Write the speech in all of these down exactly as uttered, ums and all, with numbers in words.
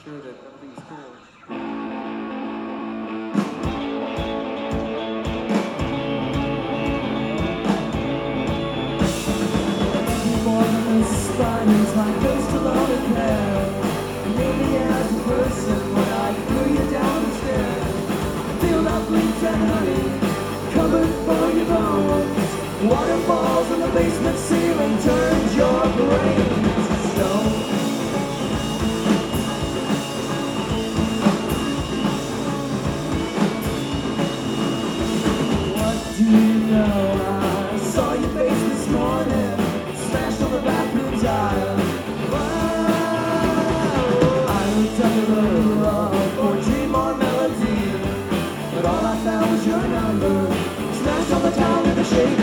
sure that everything's cool. Spiders, my ghost alone in bed. Maybe as a person when I threw you down the stairs. Filled up leaves and honey, covered for your bones. Waterfalls in the basement ceiling turns your brain to stone. What do you know? I saw your face this morning, smashed on the bathroom tile. I looked up the road for a dream or melody, but all I found was your number, smashed on the tile in the shade.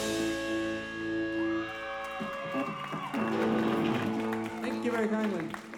Thank you very kindly.